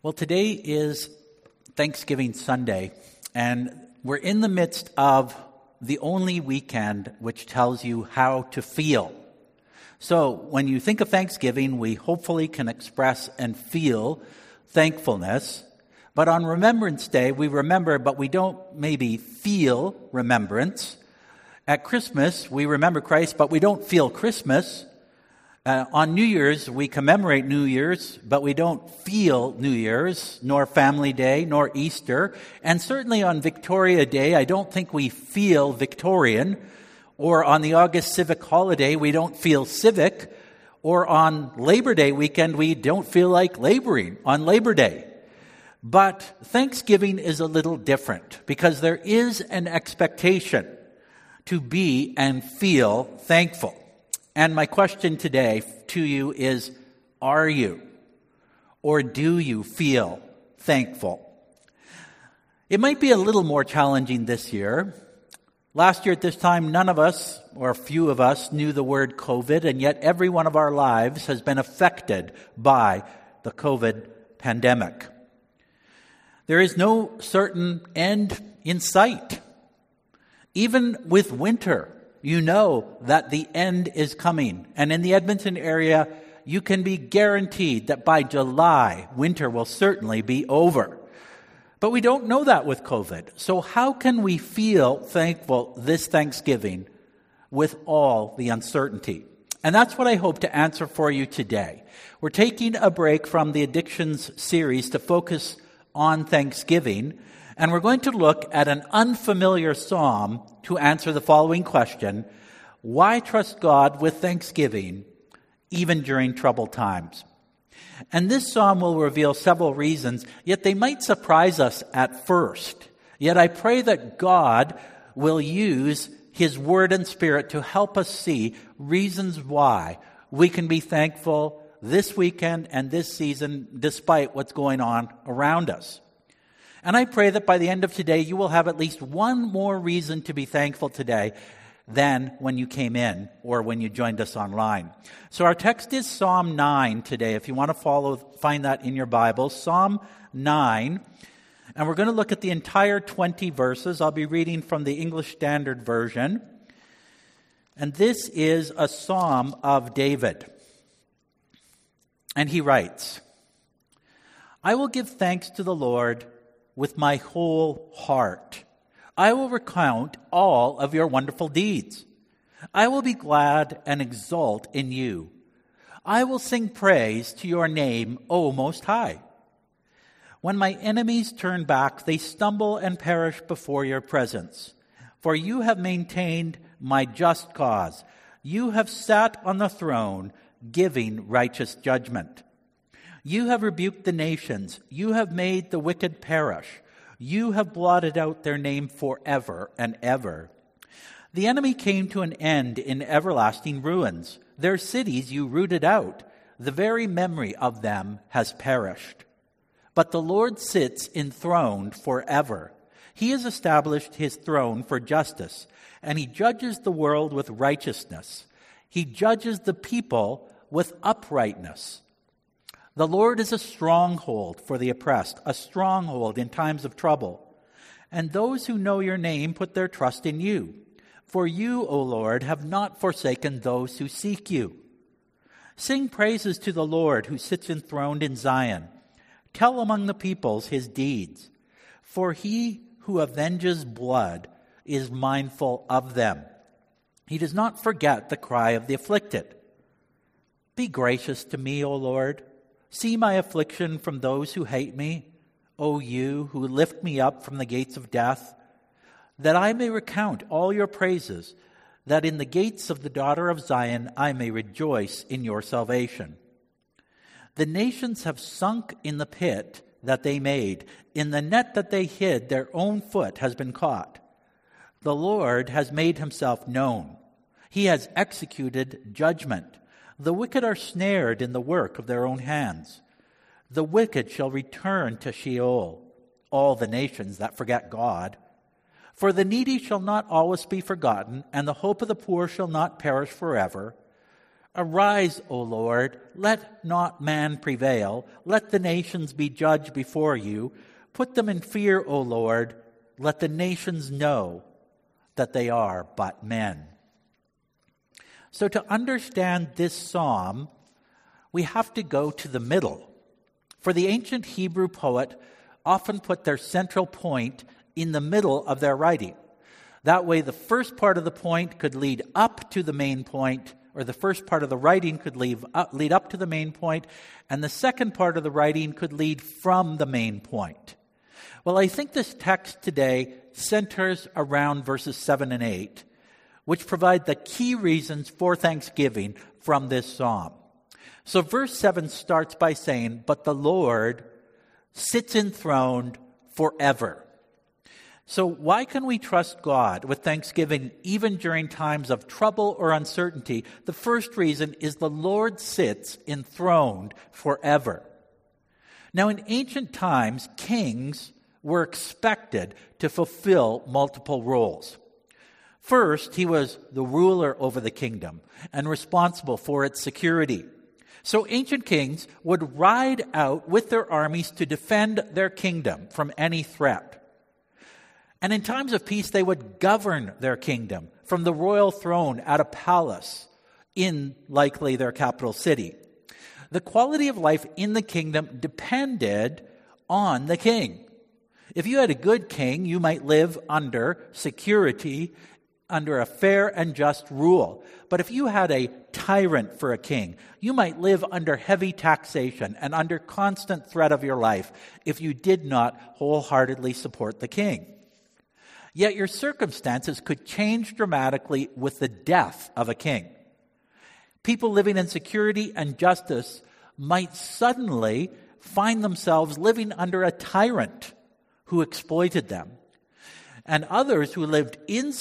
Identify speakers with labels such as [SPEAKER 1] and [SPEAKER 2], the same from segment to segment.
[SPEAKER 1] Well, today is Thanksgiving Sunday, and we're in the midst of the only weekend which tells you how to feel. So when you think of Thanksgiving, we hopefully can express and feel thankfulness. But on Remembrance Day, we remember, but we don't maybe feel remembrance. At Christmas, we remember Christ, but we don't feel Christmas. On New Year's, we commemorate New Year's, but we don't feel New Year's, nor Family Day, nor Easter. And certainly on Victoria Day, I don't think we feel Victorian. Or on the August civic holiday, we don't feel civic. Or on Labor Day weekend, we don't feel like laboring on Labor Day. But Thanksgiving is a little different because there is an expectation to be and feel thankful. And my question today to you is, are you or do you feel thankful? It might be a little more challenging this year. Last year at this time, none of us, or a few of us, knew the word COVID, and yet every one of our lives has been affected by the COVID pandemic. There is no certain end in sight. Even with winter, you know that the end is coming. And in the Edmonton area, you can be guaranteed that by July, winter will certainly be over. But we don't know that with COVID. So how can we feel thankful this Thanksgiving with all the uncertainty? And that's what I hope to answer for you today. We're taking a break from the Addictions series to focus on Thanksgiving. And we're going to look at an unfamiliar psalm to answer the following question: why trust God with thanksgiving even during troubled times? And this psalm will reveal several reasons, yet they might surprise us at first. Yet I pray that God will use His Word and Spirit to help us see reasons why we can be thankful this weekend and this season despite what's going on around us. And I pray that by the end of today, you will have at least one more reason to be thankful today than when you came in or when you joined us online. So our text is Psalm 9 today. If you want to find that in your Bible, Psalm 9. And we're going to look at the entire 20 verses. I'll be reading from the English Standard Version. And this is a psalm of David. And he writes, "I will give thanks to the Lord with my whole heart. I will recount all of your wonderful deeds. I will be glad and exult in you. I will sing praise to your name, O Most High. When my enemies turn back, they stumble and perish before your presence. For you have maintained my just cause. You have sat on the throne, giving righteous judgment. You have rebuked the nations. You have made the wicked perish. You have blotted out their name forever and ever. The enemy came to an end in everlasting ruins. Their cities you rooted out. The very memory of them has perished. But the Lord sits enthroned forever. He has established His throne for justice, and He judges the world with righteousness. He judges the people with uprightness. The Lord is a stronghold for the oppressed, a stronghold in times of trouble. And those who know your name put their trust in you. For you, O Lord, have not forsaken those who seek you. Sing praises to the Lord who sits enthroned in Zion. Tell among the peoples His deeds. For He who avenges blood is mindful of them. He does not forget the cry of the afflicted. Be gracious to me, O Lord. See my affliction from those who hate me, O you who lift me up from the gates of death, that I may recount all your praises, that in the gates of the daughter of Zion I may rejoice in your salvation. The nations have sunk in the pit that they made. In the net that they hid, their own foot has been caught. The Lord has made Himself known. He has executed judgment. The wicked are snared in the work of their own hands. The wicked shall return to Sheol, all the nations that forget God. For the needy shall not always be forgotten, and the hope of the poor shall not perish forever. Arise, O Lord, let not man prevail. Let the nations be judged before you. Put them in fear, O Lord. Let the nations know that they are but men. So to understand this psalm, we have to go to the middle. For the ancient Hebrew poet often put their central point in the middle of their writing. That way the first part of the point could lead up to the main point, or the first part of the writing could lead up to the main point, and the second part of the writing could lead from the main point. Well, I think this text today centers around verses 7 and 8, which provide the key reasons for thanksgiving from this psalm. So verse 7 starts by saying, "But the Lord sits enthroned forever." So why can we trust God with thanksgiving even during times of trouble or uncertainty? The first reason is the Lord sits enthroned forever. Now, in ancient times, kings were expected to fulfill multiple roles. First, he was the ruler over the kingdom and responsible for its security. So ancient kings would ride out with their armies to defend their kingdom from any threat. And in times of peace, they would govern their kingdom from the royal throne at a palace in likely their capital city. The quality of life in the kingdom depended on the king. If you had a good king, you might live under security, under a fair and just rule. But if you had a tyrant for a king, you might live under heavy taxation and under constant threat of your life if you did not wholeheartedly support the king. Yet your circumstances could change dramatically with the death of a king. People living in security and justice might suddenly find themselves living under a tyrant who exploited them. And others who lived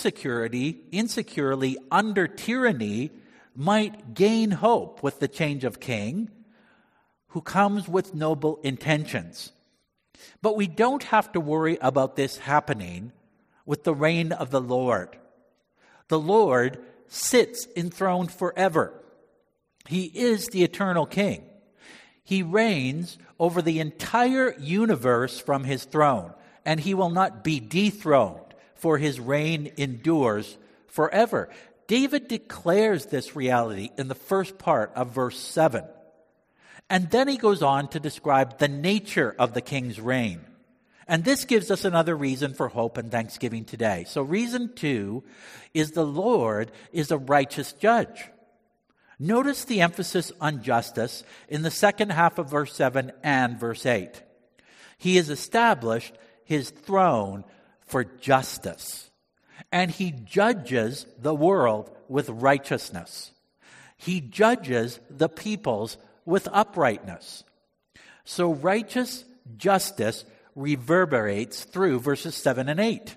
[SPEAKER 1] insecurely under tyranny might gain hope with the change of king who comes with noble intentions. But we don't have to worry about this happening with the reign of the Lord. The Lord sits enthroned forever. He is the eternal king. He reigns over the entire universe from his throne, and he will not be dethroned, for his reign endures forever. David declares this reality in the first part of verse 7. And then he goes on to describe the nature of the king's reign. And this gives us another reason for hope and thanksgiving today. So reason 2 is the Lord is a righteous judge. Notice the emphasis on justice in the second half of verse 7 and verse 8. He has established his throne for justice, and he judges the world with righteousness. He judges the peoples with uprightness. So righteous justice reverberates through verses 7 and 8.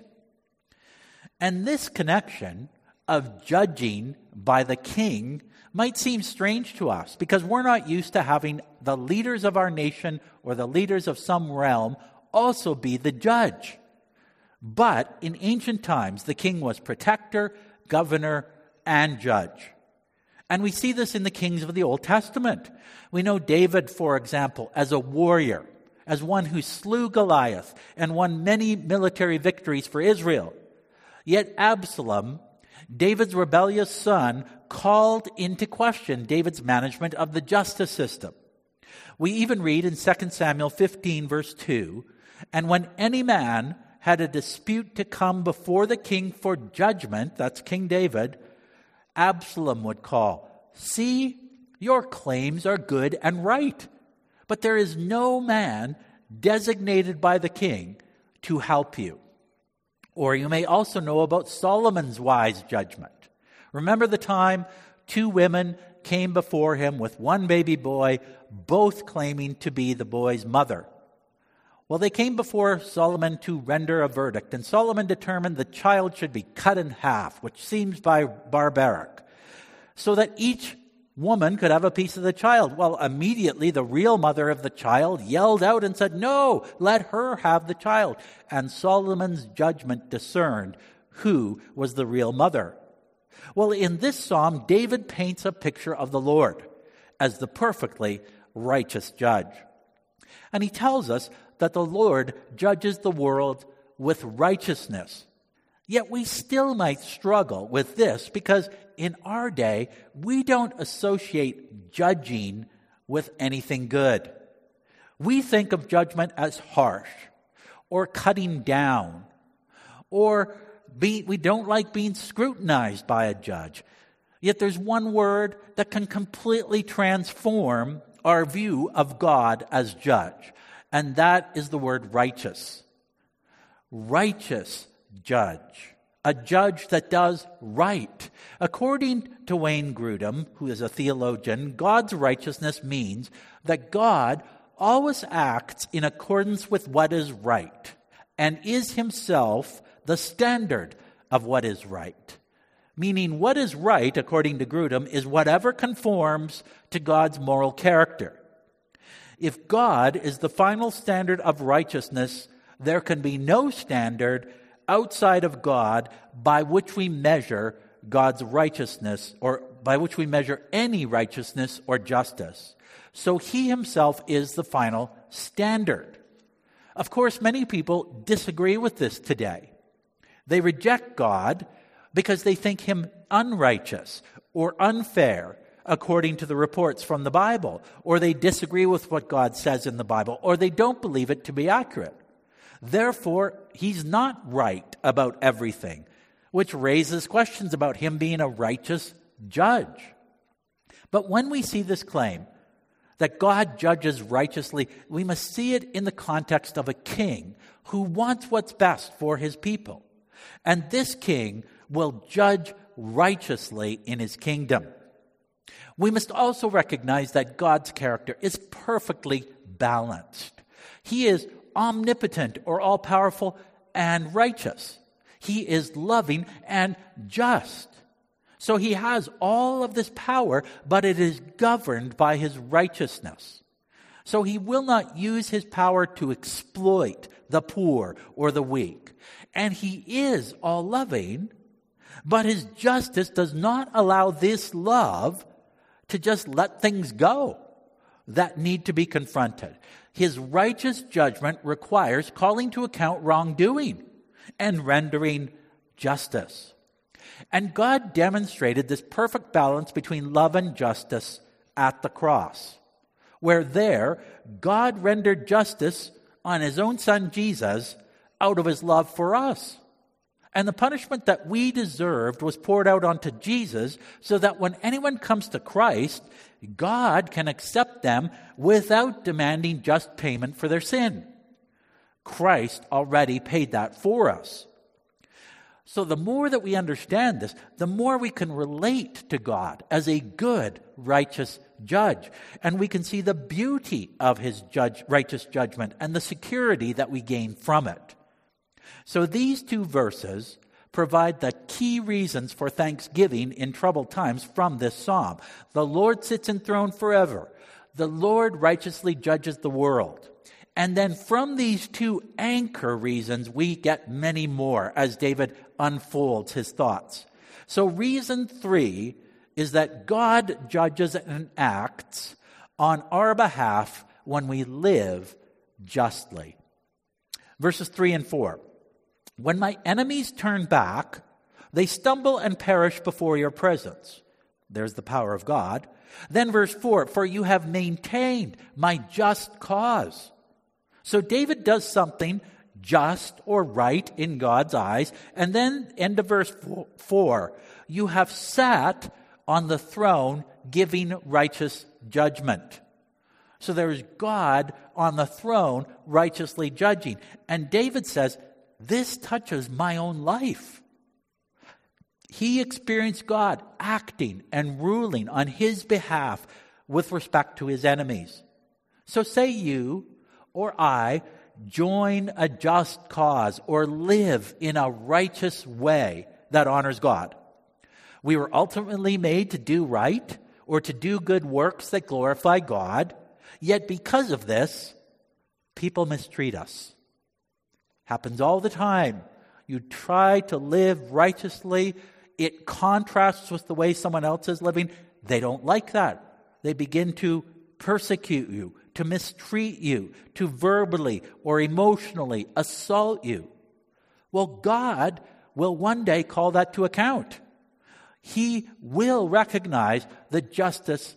[SPEAKER 1] And this connection of judging by the king might seem strange to us because we're not used to having the leaders of our nation or the leaders of some realm also be the judge. But in ancient times, the king was protector, governor, and judge. And we see this in the kings of the Old Testament. We know David, for example, as a warrior, as one who slew Goliath and won many military victories for Israel. Yet Absalom, David's rebellious son, called into question David's management of the justice system. We even read in 2 Samuel 15, verse 2, "And when any man had a dispute to come before the king for judgment," that's King David, Absalom would call, "See, your claims are good and right, but there is no man designated by the king to help you." Or you may also know about Solomon's wise judgment. Remember the time 2 women came before him with one baby boy, both claiming to be the boy's mother. Well, they came before Solomon to render a verdict, and Solomon determined the child should be cut in half, which seems barbaric, so that each woman could have a piece of the child. Well, immediately the real mother of the child yelled out and said, "No, let her have the child." And Solomon's judgment discerned who was the real mother. Well, in this psalm, David paints a picture of the Lord as the perfectly righteous judge. And he tells us that the Lord judges the world with righteousness. Yet we still might struggle with this because in our day, we don't associate judging with anything good. We think of judgment as harsh or cutting down, or we don't like being scrutinized by a judge. Yet there's one word that can completely transform our view of God as judge, and that is the word righteous. Righteous judge. A judge that does right. According to Wayne Grudem, who is a theologian, God's righteousness means that God always acts in accordance with what is right and is himself the standard of what is right. Meaning what is right, according to Grudem, is whatever conforms to God's moral character. If God is the final standard of righteousness, there can be no standard outside of God by which we measure God's righteousness, or by which we measure any righteousness or justice. So he himself is the final standard. Of course, many people disagree with this today. They reject God because they think him unrighteous or unfair according to the reports from the Bible, or they disagree with what God says in the Bible, or they don't believe it to be accurate. Therefore, he's not right about everything, which raises questions about him being a righteous judge. But when we see this claim that God judges righteously, we must see it in the context of a king who wants what's best for his people. And this king will judge righteously in his kingdom. We must also recognize that God's character is perfectly balanced. He is omnipotent or all-powerful and righteous. He is loving and just. So he has all of this power, but it is governed by his righteousness. So he will not use his power to exploit the poor or the weak. And he is all-loving, but his justice does not allow this love to just let things go that need to be confronted. His righteous judgment requires calling to account wrongdoing and rendering justice. And God demonstrated this perfect balance between love and justice at the cross, where there God rendered justice on his own son Jesus out of his love for us. And the punishment that we deserved was poured out onto Jesus so that when anyone comes to Christ, God can accept them without demanding just payment for their sin. Christ already paid that for us. So the more that we understand this, the more we can relate to God as a good, righteous judge. And we can see the beauty of his righteous judgment and the security that we gain from it. So these two verses provide the key reasons for thanksgiving in troubled times from this psalm. The Lord sits enthroned forever. The Lord righteously judges the world. And then from these two anchor reasons, we get many more as David unfolds his thoughts. So reason 3 is that God judges and acts on our behalf when we live justly. Verses 3 and 4. When my enemies turn back, they stumble and perish before your presence. There's the power of God. Then verse 4, for you have maintained my just cause. So David does something just or right in God's eyes. And then end of verse 4, you have sat on the throne giving righteous judgment. So there is God on the throne righteously judging. And David says, this touches my own life. He experienced God acting and ruling on his behalf with respect to his enemies. So say you or I join a just cause or live in a righteous way that honors God. We were ultimately made to do right or to do good works that glorify God. Yet because of this, people mistreat us. Happens all the time. You try to live righteously it contrasts with the way someone else is living, they don't like that. They begin to persecute you, to mistreat you, to verbally or emotionally assault you. Well, God will one day call that to account. He will recognize the justness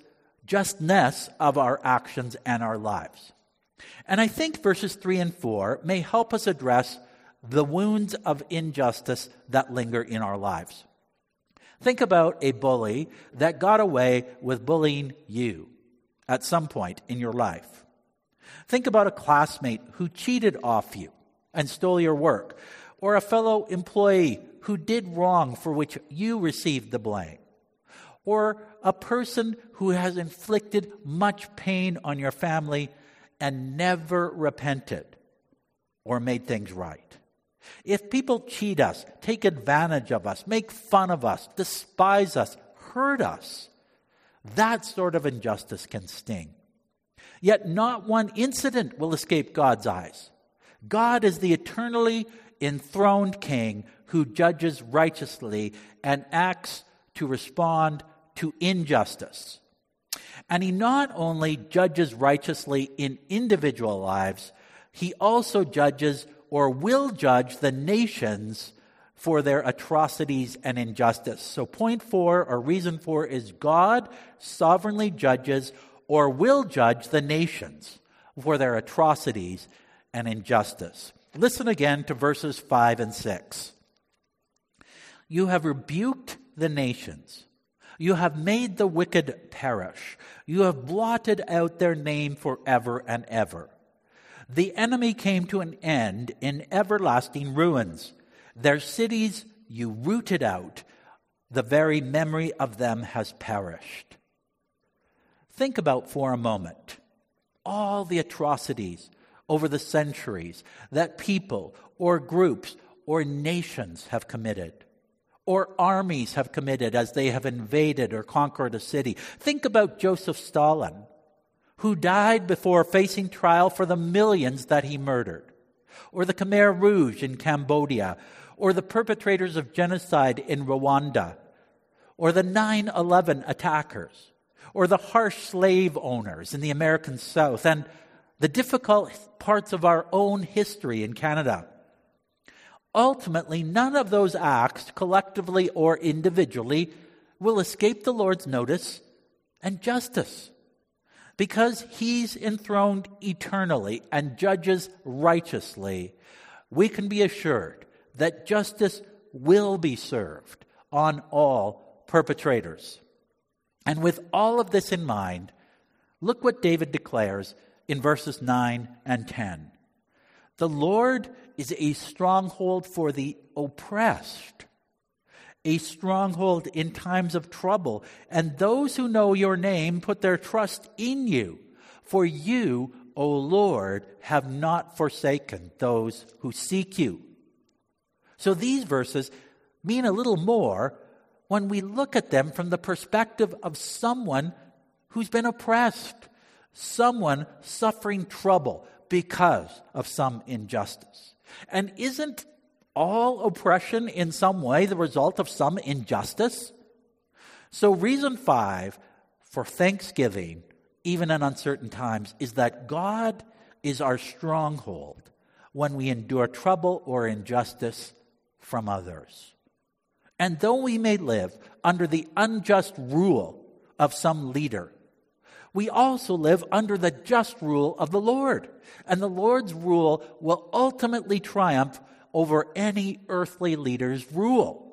[SPEAKER 1] of our actions and our lives. And I think verses 3 and 4 may help us address the wounds of injustice that linger in our lives. Think about a bully that got away with bullying you at some point in your life. Think about a classmate who cheated off you and stole your work, or a fellow employee who did wrong for which you received the blame, or a person who has inflicted much pain on your family and never repented or made things right. If people cheat us, take advantage of us, make fun of us, despise us, hurt us, that sort of injustice can sting. Yet not one incident will escape God's eyes. God is the eternally enthroned King who judges righteously and acts to respond to injustice. And he not only judges righteously in individual lives, he also judges or will judge the nations for their atrocities and injustice. So point 4, or reason 4, is God sovereignly judges or will judge the nations for their atrocities and injustice. Listen again to verses 5 and 6. You have rebuked the nations. You have made the wicked perish. You have blotted out their name forever and ever. The enemy came to an end in everlasting ruins. Their cities you rooted out. The very memory of them has perished. Think about for a moment all the atrocities over the centuries that people or groups or nations have committed, or armies have committed as they have invaded or conquered a city. Think about Joseph Stalin, who died before facing trial for the millions that he murdered, or the Khmer Rouge in Cambodia, or the perpetrators of genocide in Rwanda, or the 9/11 attackers, or the harsh slave owners in the American South, and the difficult parts of our own history in Canada. Ultimately, none of those acts, collectively or individually, will escape the Lord's notice and justice. Because he's enthroned eternally and judges righteously, we can be assured that justice will be served on all perpetrators. And with all of this in mind, look what David declares in verses 9 and 10. The Lord is a stronghold for the oppressed, a stronghold in times of trouble, and those who know your name put their trust in you. For you, O Lord, have not forsaken those who seek you. So these verses mean a little more when we look at them from the perspective of someone who's been oppressed, someone suffering trouble because of some injustice. And isn't all oppression in some way the result of some injustice? So reason 5 for thanksgiving, even in uncertain times, is that God is our stronghold when we endure trouble or injustice from others. And though we may live under the unjust rule of some leader, we also live under the just rule of the Lord. And the Lord's rule will ultimately triumph over any earthly leader's rule.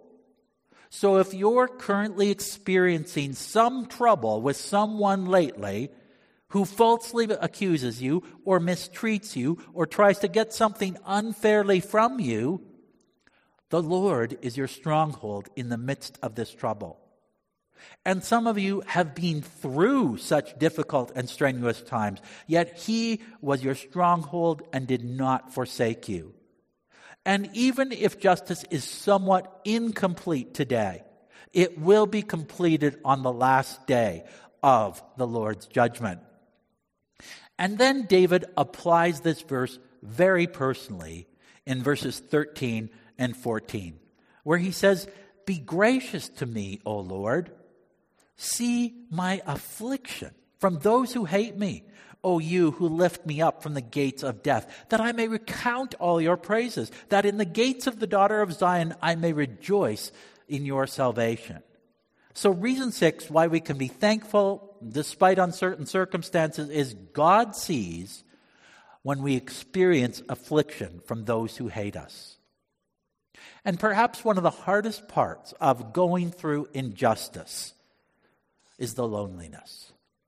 [SPEAKER 1] So if you're currently experiencing some trouble with someone lately who falsely accuses you or mistreats you or tries to get something unfairly from you, the Lord is your stronghold in the midst of this trouble. And some of you have been through such difficult and strenuous times, yet he was your stronghold and did not forsake you. And even if justice is somewhat incomplete today, it will be completed on the last day of the Lord's judgment. And then David applies this verse very personally in verses 13 and 14, where he says, be gracious to me, O Lord. See my affliction from those who hate me. O you who lift me up from the gates of death, that I may recount all your praises, that in the gates of the daughter of Zion I may rejoice in your salvation. So reason 6 why we can be thankful despite uncertain circumstances is God sees when we experience affliction from those who hate us. And perhaps one of the hardest parts of going through injustice is the loneliness,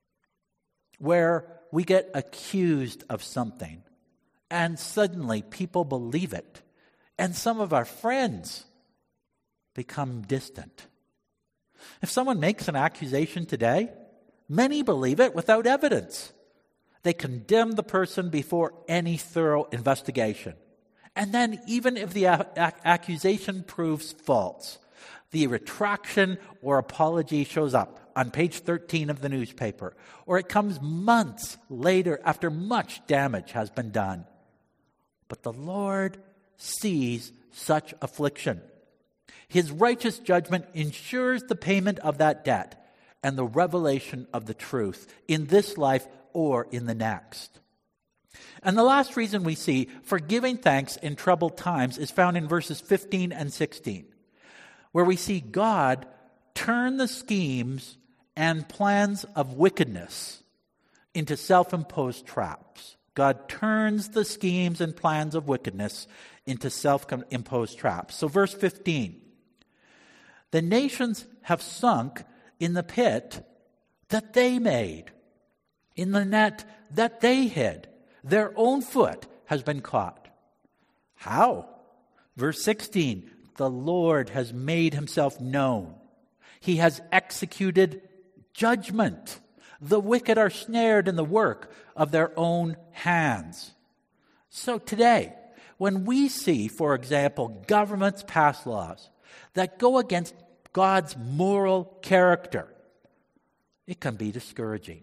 [SPEAKER 1] where we get accused of something and suddenly people believe it, and some of our friends become distant. If someone makes an accusation today, many believe it without evidence. They condemn the person before any thorough investigation. And then even if the accusation proves false, the retraction or apology shows up on page 13 of the newspaper, or it comes months later after much damage has been done. But the Lord sees such affliction. His righteous judgment ensures the payment of that debt and the revelation of the truth in this life or in the next. And the last reason we see for giving thanks in troubled times is found in verses 15 and 16, where we see God turn the schemes and plans of wickedness into self-imposed traps. God turns the schemes and plans of wickedness into self-imposed traps. So verse 15, the nations have sunk in the pit that they made, in the net that they hid. Their own foot has been caught. How? Verse 16, the Lord has made himself known. He has executed judgment. The wicked are snared in the work of their own hands. So today, when we see, for example, governments pass laws that go against God's moral character, it can be discouraging.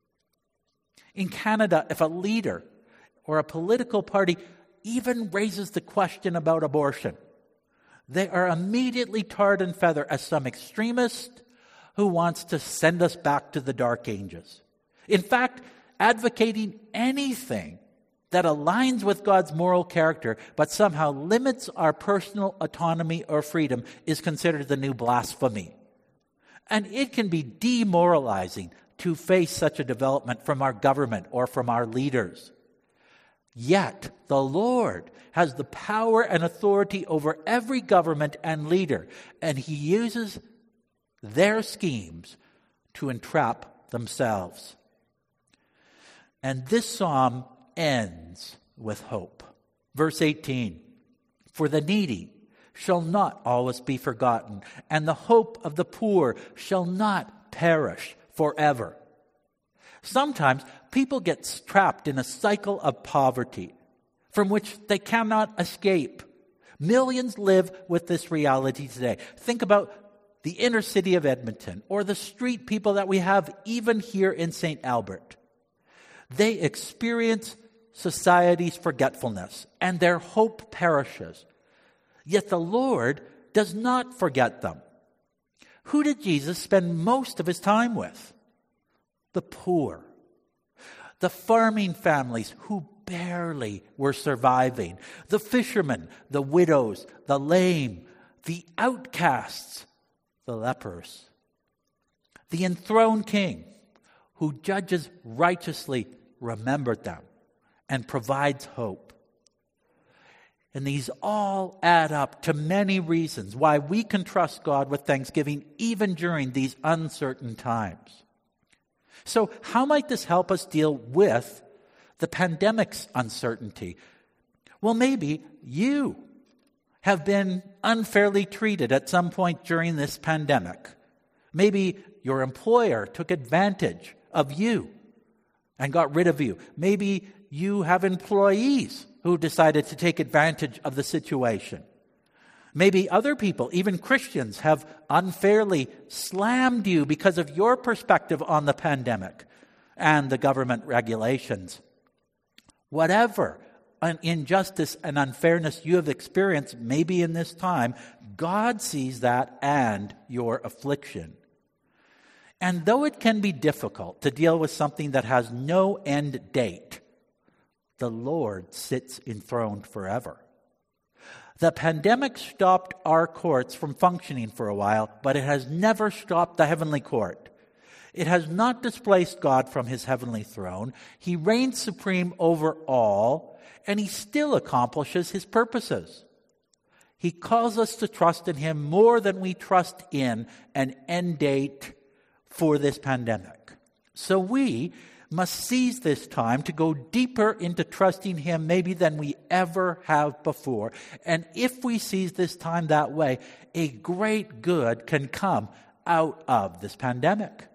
[SPEAKER 1] In Canada, if a leader or a political party even raises the question about abortion, they are immediately tarred and feathered as some extremist who wants to send us back to the Dark Ages. In fact, advocating anything that aligns with God's moral character but somehow limits our personal autonomy or freedom is considered the new blasphemy. And it can be demoralizing to face such a development from our government or from our leaders. Yet, the Lord has the power and authority over every government and leader, and he uses their schemes to entrap themselves. And this psalm ends with hope. Verse 18, for the needy shall not always be forgotten, and the hope of the poor shall not perish forever. Sometimes people get trapped in a cycle of poverty from which they cannot escape. Millions live with this reality today. Think about the inner city of Edmonton or the street people that we have even here in St. Albert. They experience society's forgetfulness and their hope perishes. Yet the Lord does not forget them. Who did Jesus spend most of his time with? The poor, the farming families who barely were surviving, the fishermen, the widows, the lame, the outcasts, the lepers, the enthroned king who judges righteously remembered them and provides hope. And these all add up to many reasons why we can trust God with thanksgiving even during these uncertain times. So how might this help us deal with the pandemic's uncertainty? Well, maybe you have been unfairly treated at some point during this pandemic. Maybe your employer took advantage of you and got rid of you. Maybe you have employees who decided to take advantage of the situation. Maybe other people, even Christians, have unfairly slammed you because of your perspective on the pandemic and the government regulations. Whatever injustice and unfairness you have experienced, maybe in this time, God sees that and your affliction. And though it can be difficult to deal with something that has no end date, the Lord sits enthroned forever. The pandemic stopped our courts from functioning for a while, but it has never stopped the heavenly court. It has not displaced God from his heavenly throne. He reigns supreme over all, and he still accomplishes his purposes. He calls us to trust in him more than we trust in an end date for this pandemic. So we must seize this time to go deeper into trusting him maybe than we ever have before. And if we seize this time that way, a great good can come out of this pandemic.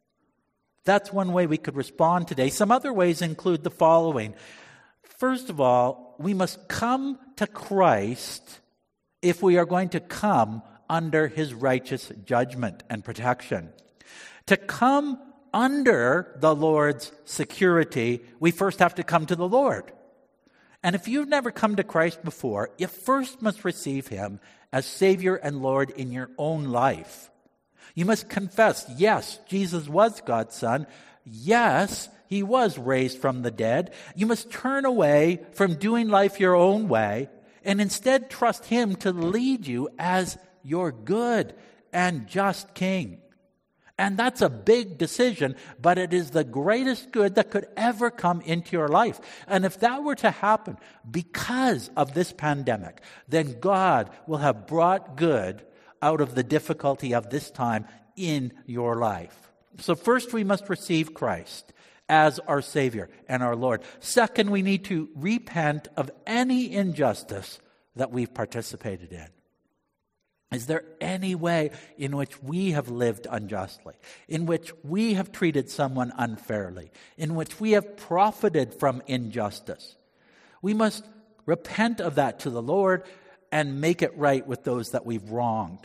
[SPEAKER 1] That's one way we could respond today. Some other ways include the following. First of all, we must come to Christ if we are going to come under his righteous judgment and protection. To come under the Lord's security, we first have to come to the Lord. And if you've never come to Christ before, you first must receive him as Savior and Lord in your own life. You must confess, yes, Jesus was God's Son. Yes, he was raised from the dead. You must turn away from doing life your own way and instead trust him to lead you as your good and just King. And that's a big decision, but it is the greatest good that could ever come into your life. And if that were to happen because of this pandemic, then God will have brought good out of the difficulty of this time in your life. So first we must receive Christ as our Savior and our Lord. Second, we need to repent of any injustice that we've participated in. Is there any way in which we have lived unjustly, in which we have treated someone unfairly, in which we have profited from injustice? We must repent of that to the Lord and make it right with those that we've wronged.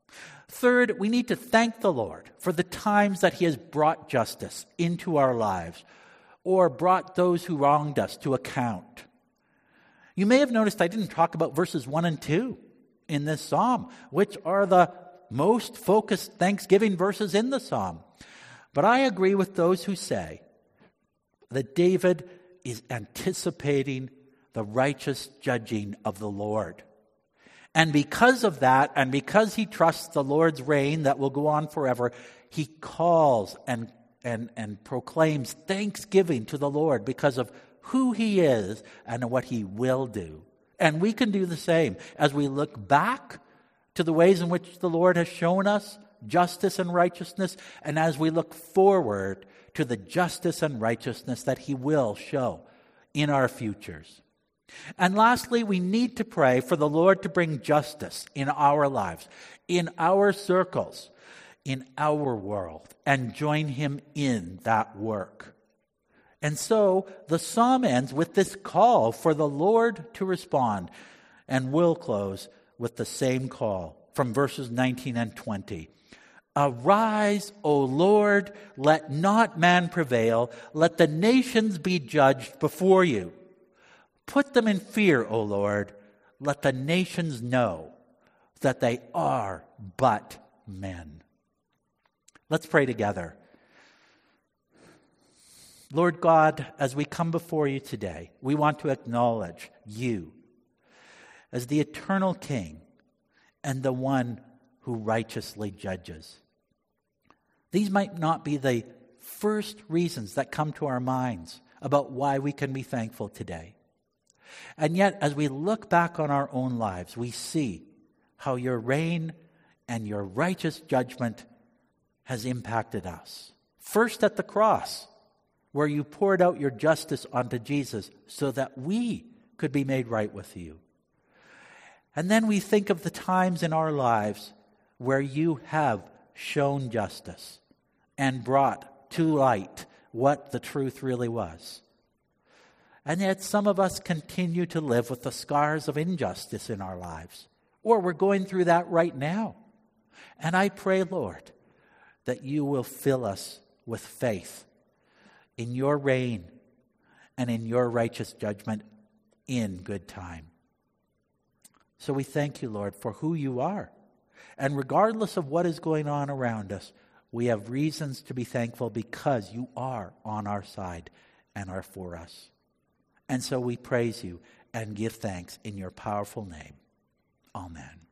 [SPEAKER 1] Third, we need to thank the Lord for the times that he has brought justice into our lives or brought those who wronged us to account. You may have noticed I didn't talk about verses 1 and 2. In this psalm, which are the most focused Thanksgiving verses in the psalm. But I agree with those who say that David is anticipating the righteous judging of the Lord. And because of that, and because he trusts the Lord's reign that will go on forever, he calls and proclaims thanksgiving to the Lord because of who he is and what he will do. And we can do the same as we look back to the ways in which the Lord has shown us justice and righteousness, and as we look forward to the justice and righteousness that he will show in our futures. And lastly, we need to pray for the Lord to bring justice in our lives, in our circles, in our world, and join him in that work. And so the psalm ends with this call for the Lord to respond, and we'll close with the same call from verses 19 and 20. Arise, O Lord, let not man prevail, let the nations be judged before you. Put them in fear, O Lord, let the nations know that they are but men. Let's pray together. Lord God, as we come before you today, we want to acknowledge you as the eternal King and the one who righteously judges. These might not be the first reasons that come to our minds about why we can be thankful today. And yet, as we look back on our own lives, we see how your reign and your righteous judgment has impacted us. First at the cross, where you poured out your justice onto Jesus so that we could be made right with you. And then we think of the times in our lives where you have shown justice and brought to light what the truth really was. And yet some of us continue to live with the scars of injustice in our lives, or we're going through that right now. And I pray, Lord, that you will fill us with faith in your reign and in your righteous judgment, in good time. So we thank you, Lord, for who you are. And regardless of what is going on around us, we have reasons to be thankful because you are on our side and are for us. And so we praise you and give thanks in your powerful name. Amen.